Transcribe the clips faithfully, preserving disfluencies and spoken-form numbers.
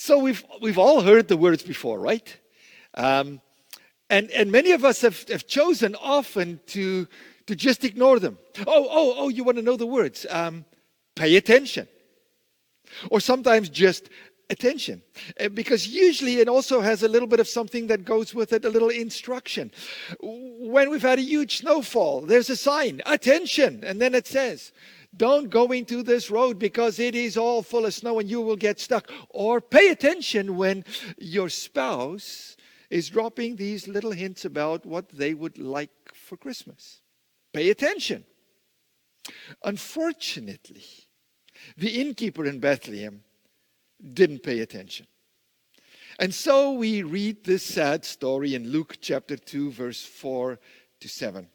So we've we've all heard the words before, right? Um, and and many of us have, have chosen often to to just ignore them. Oh, oh, oh! You want to know the words? Um, pay attention, or sometimes just attention, Uh, because usually it also has a little bit of something that goes with it, a little instruction. When we've had a huge snowfall, there's a sign, attention, and then it says, don't go into this road because it is all full of snow and you will get stuck. Or pay attention when your spouse is dropping these little hints about what they would like for Christmas. Pay attention. Unfortunately, the innkeeper in Bethlehem didn't pay attention. And so we read this sad story in Luke chapter two, verse four to seven.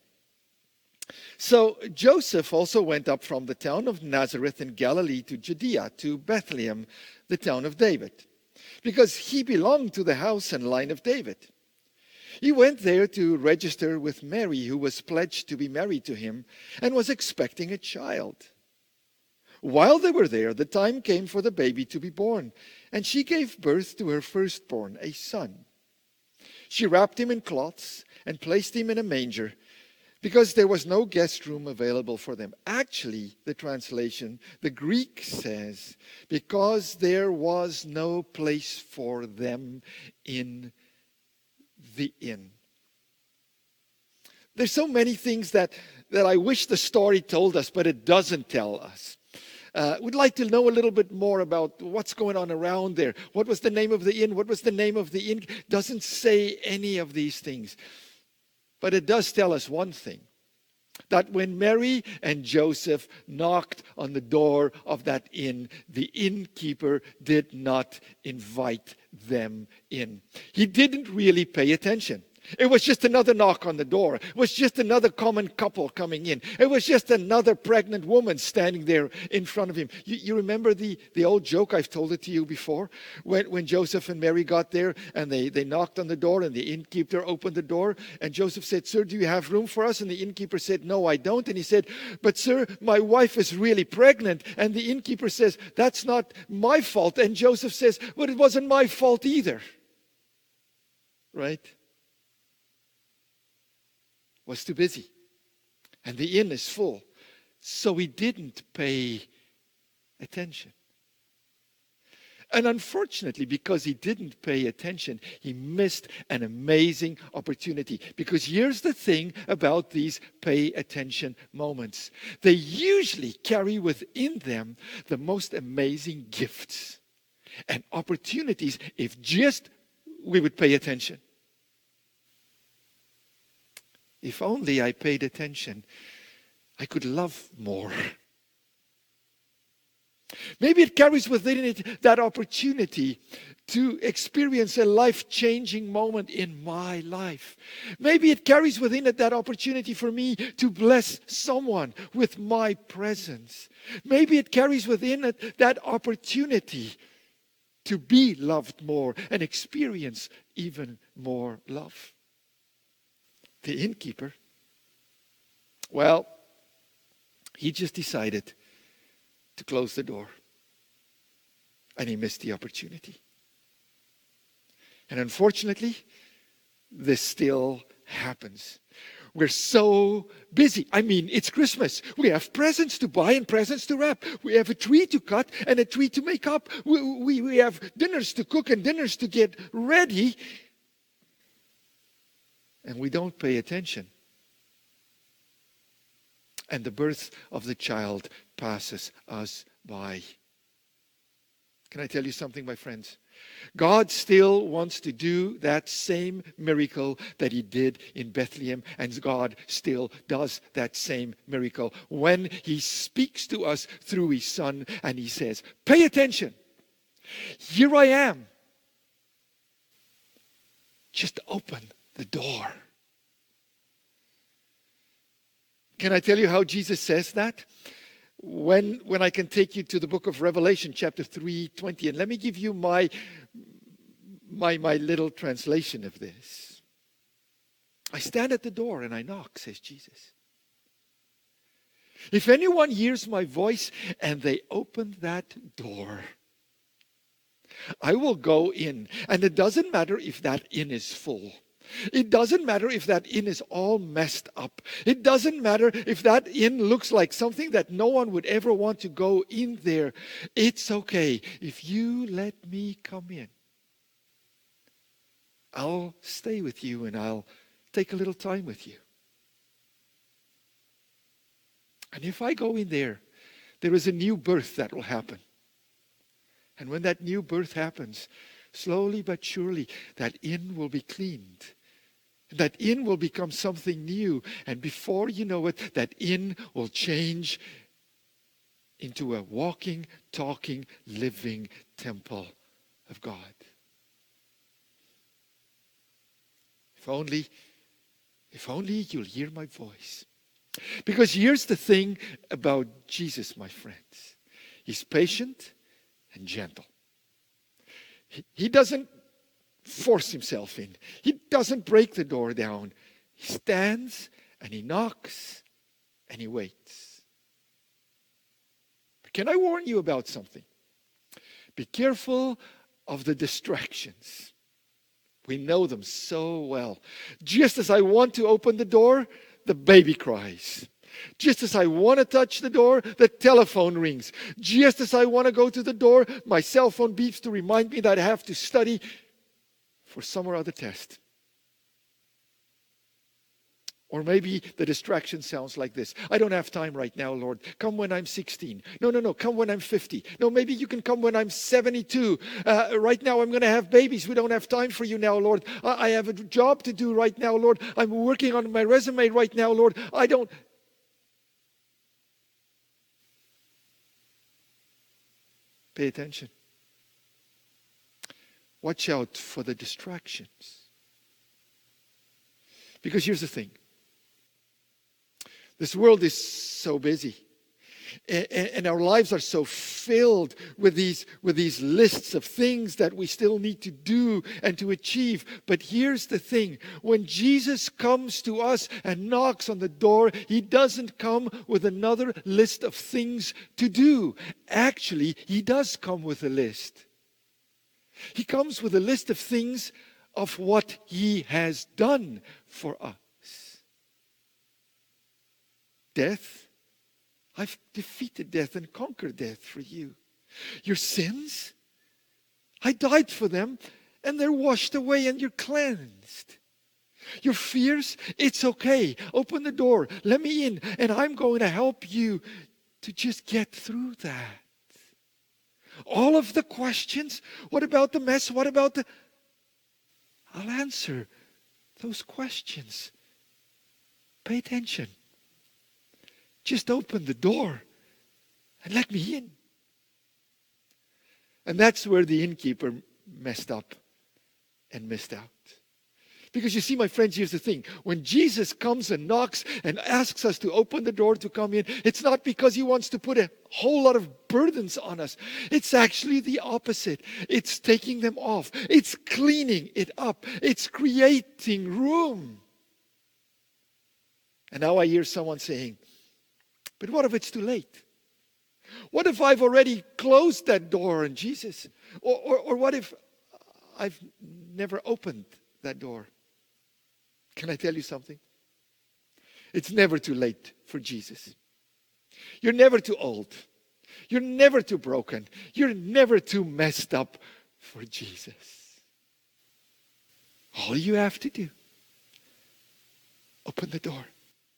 So Joseph also went up from the town of Nazareth in Galilee to Judea, to Bethlehem, the town of David, because he belonged to the house and line of David. He went there to register with Mary, who was pledged to be married to him and was expecting a child. While they were there, the time came for the baby to be born, and she gave birth to her firstborn, a son. She wrapped him in cloths and placed him in a manger, because there was no guest room available for them. Actually, the translation, the Greek says, because there was no place for them in the inn. There's so many things that, that I wish the story told us, but it doesn't tell us. Uh, we'd like to know a little bit more about what's going on around there. What was the name of the inn? What was the name of the inn? Doesn't say any of these things. But it does tell us one thing, that when Mary and Joseph knocked on the door of that inn, the innkeeper did not invite them in. He didn't really pay attention. It was just another knock on the door. It was just another common couple coming in. It was just another pregnant woman standing there in front of him. You, you remember the, the old joke? I've told it to you before. When, when Joseph and Mary got there and they, they knocked on the door and the innkeeper opened the door. And Joseph said, "Sir, do you have room for us?" And the innkeeper said, "No, I don't." And he said, "But sir, my wife is really pregnant." And the innkeeper says, "That's not my fault." And Joseph says, "Well, it wasn't my fault either." Right? Was too busy. And the inn is full. So he didn't pay attention. And unfortunately, because he didn't pay attention, he missed an amazing opportunity. Because here's the thing about these pay attention moments. They usually carry within them the most amazing gifts and opportunities if just we would pay attention. If only I paid attention, I could love more. Maybe it carries within it that opportunity to experience a life-changing moment in my life. Maybe it carries within it that opportunity for me to bless someone with my presence. Maybe it carries within it that opportunity to be loved more and experience even more love. The innkeeper, well, he just decided to close the door. And he missed the opportunity. And unfortunately, this still happens. We're so busy. I mean, it's Christmas. We have presents to buy and presents to wrap. We have a tree to cut and a tree to make up. We, we, we have dinners to cook and dinners to get ready. And we don't pay attention. And the birth of the child passes us by. Can I tell you something, my friends? God still wants to do that same miracle that he did in Bethlehem, and God still does that same miracle when he speaks to us through his Son and he says, "Pay attention. Here I am. Just open the door." Can I tell you how Jesus says that? When, when I can take you to the book of Revelation, chapter three twenty. And let me give you my, my, my little translation of this. "I stand at the door and I knock," says Jesus. "If anyone hears my voice and they open that door, I will go in. And it doesn't matter if that inn is full. It doesn't matter if that inn is all messed up. It doesn't matter if that inn looks like something that no one would ever want to go in there. It's okay. If you let me come in, I'll stay with you and I'll take a little time with you. And if I go in there, there is a new birth that will happen. And when that new birth happens, slowly but surely, that inn will be cleaned. That inn will become something new. And before you know it, that inn will change into a walking, talking, living temple of God. If only, if only you'll hear my voice. Because here's the thing about Jesus, my friends. He's patient and gentle. He, he doesn't force himself in. He doesn't break the door down. He stands and he knocks and he waits. But can I warn you about something? Be careful of the distractions. We know them so well. Just as I want to open the door, the baby cries. Just as I want to touch the door, the telephone rings. Just as I want to go to the door, my cell phone beeps to remind me that I have to study for some or other test. Or maybe the distraction sounds like this. I don't have time right now, Lord. Come when I'm sixteen. No, no, no. Come when I'm fifty. No, maybe you can come when I'm seventy-two. Uh, right now I'm going to have babies. We don't have time for you now, Lord. I, I have a job to do right now, Lord. I'm working on my resume right now, Lord. I don't... Pay attention. Watch out for the distractions. Because here's the thing. This world is so busy. And our lives are so filled with these, with these lists of things that we still need to do and to achieve. But here's the thing. When Jesus comes to us and knocks on the door, he doesn't come with another list of things to do. Actually, he does come with a list. He comes with a list of things of what he has done for us. Death, I've defeated death and conquered death for you. Your sins, I died for them and they're washed away and you're cleansed. Your fears, it's okay. Open the door, let me in, and I'm going to help you to just get through that. All of the questions, what about the mess? What about the... I'll answer those questions. Pay attention. Just open the door and let me in. And that's where the innkeeper messed up and missed out. Because you see, my friends, here's the thing. When Jesus comes and knocks and asks us to open the door to come in, it's not because he wants to put a whole lot of burdens on us. It's actually the opposite. It's taking them off. It's cleaning it up. It's creating room. And now I hear someone saying, but what if it's too late? What if I've already closed that door on Jesus? Or, or, or what if I've never opened that door? Can I tell you something? It's never too late for Jesus. You're never too old. You're never too broken. You're never too messed up for Jesus. All you have to do, open the door.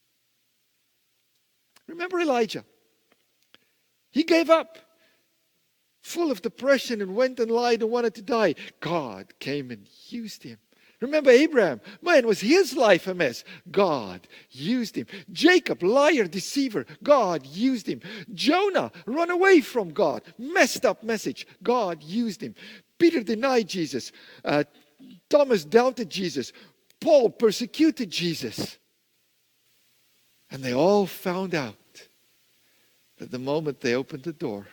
Remember Elijah? He gave up, full of depression, and went and lied and wanted to die. God came and used him. Remember Abraham? Man, was his life a mess? God used him. Jacob, liar, deceiver. God used him. Jonah, run away from God. Messed up message. God used him. Peter denied Jesus. Uh, Thomas doubted Jesus. Paul persecuted Jesus. And they all found out that the moment they opened the door,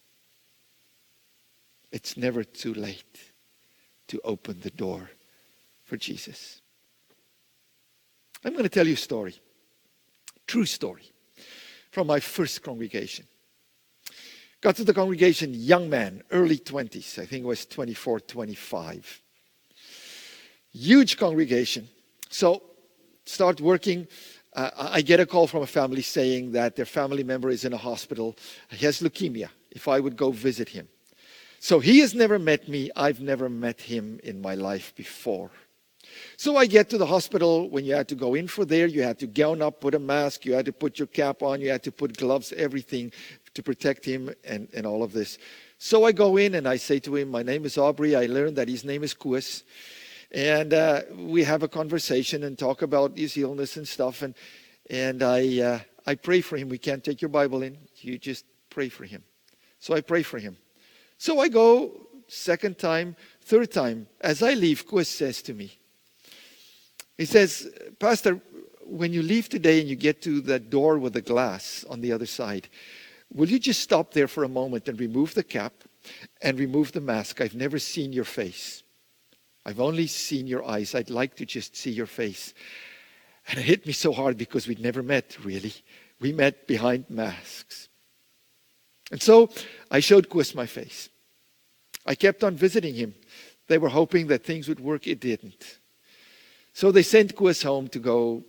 it's never too late to open the door for Jesus. I'm going to tell you a story, true story, from my first congregation. Got to the congregation, young man, early twenties. I think it was twenty-four, twenty-five. Huge congregation. So start working. Uh, I get a call from a family saying that their family member is in a hospital. He has leukemia. If I would go visit him. So he has never met me. I've never met him in my life before. So I get to the hospital. When you had to go in for there, you had to gown up, put a mask, you had to put your cap on, you had to put gloves, everything to protect him and, and all of this. So I go in and I say to him, my name is Aubrey. I learned that his name is Koos. And uh, we have a conversation and talk about his illness and stuff. And, and I, uh, I pray for him. We can't take your Bible in. You just pray for him. So I pray for him. So I go second time, third time. As I leave, Koos says to me, he says, Pastor, when you leave today and you get to that door with the glass on the other side, will you just stop there for a moment and remove the cap and remove the mask? I've never seen your face. I've only seen your eyes. I'd like to just see your face. And it hit me so hard because we'd never met, really. We met behind masks. And so I showed Koos my face. I kept on visiting him. They were hoping that things would work. It didn't. So they sent Koos home to go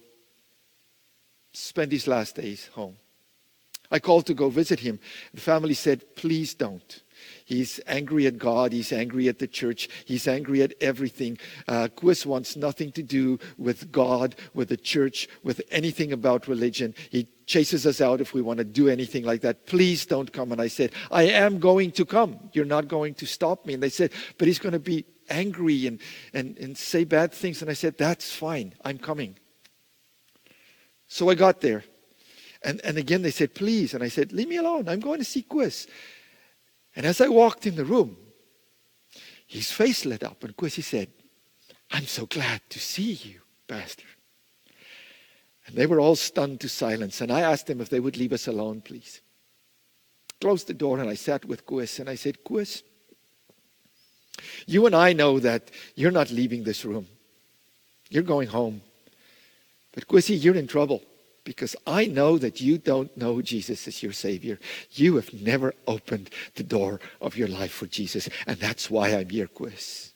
spend his last days home. I called to go visit him. The family said, please don't. He's angry at God. He's angry at the church. He's angry at everything. Uh, Koos wants nothing to do with God, with the church, with anything about religion. He chases us out if we want to do anything like that. Please don't come. And I said, I am going to come. You're not going to stop me. And they said, but he's going to be angry and, and, and say bad things. And I said, that's fine. I'm coming. So I got there. And, and again, they said, please. And I said, leave me alone. I'm going to see Koos. And as I walked in the room, his face lit up. And Koos, he said, I'm so glad to see you, Pastor. And they were all stunned to silence. And I asked them if they would leave us alone, please. Closed the door and I sat with Koos. And I said, Koos, you and I know that you're not leaving this room. You're going home. But Koos, you're in trouble. Because I know that you don't know Jesus as your Savior. You have never opened the door of your life for Jesus. And that's why I'm here, Koos.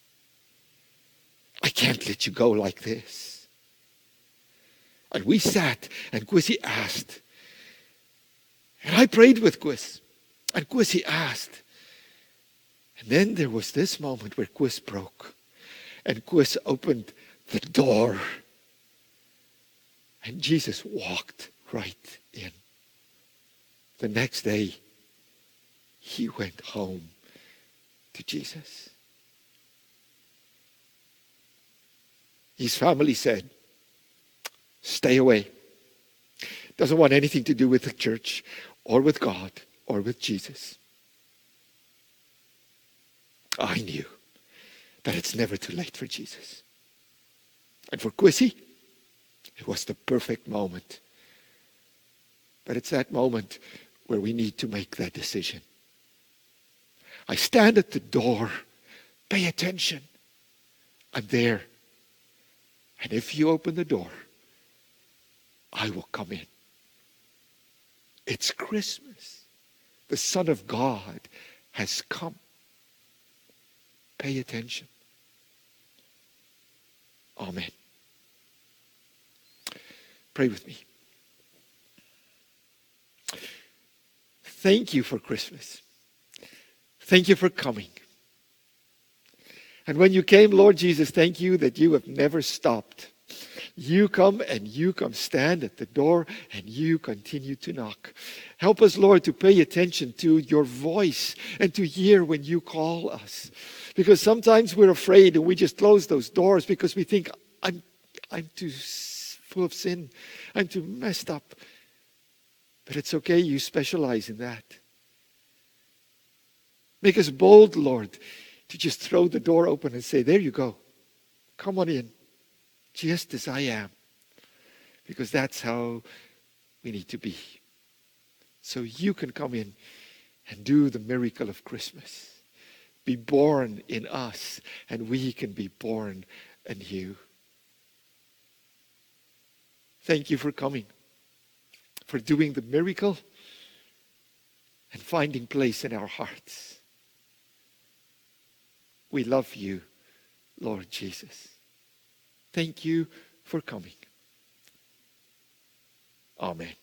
I can't let you go like this. And we sat and Koos asked. And I prayed with Koos. And Koos asked. And then there was this moment where Koos broke. And Koos opened the door. And Jesus walked right in. The next day, he went home to Jesus. His family said, stay away. Doesn't want anything to do with the church or with God or with Jesus. I knew that it's never too late for Jesus. And for Koos, it was the perfect moment. But it's that moment where we need to make that decision. I stand at the door. Pay attention. I'm there. And if you open the door, I will come in. It's Christmas. The Son of God has come. Pay attention. Amen. Pray with me. Thank you for Christmas. Thank you for coming. And when you came, Lord Jesus, thank you that you have never stopped. You come and you come stand at the door and you continue to knock. Help us, Lord, to pay attention to your voice and to hear when you call us. Because sometimes we're afraid and we just close those doors because we think, I'm, I'm too full of sin. I'm too messed up. But it's okay, you specialize in that. Make us bold, Lord, to just throw the door open and say, there you go. Come on in, just as I am. Because that's how we need to be. So you can come in and do the miracle of Christmas. Be born in us, and we can be born in you. Thank you for coming, for doing the miracle, and finding place in our hearts. We love you, Lord Jesus. Thank you for coming. Amen.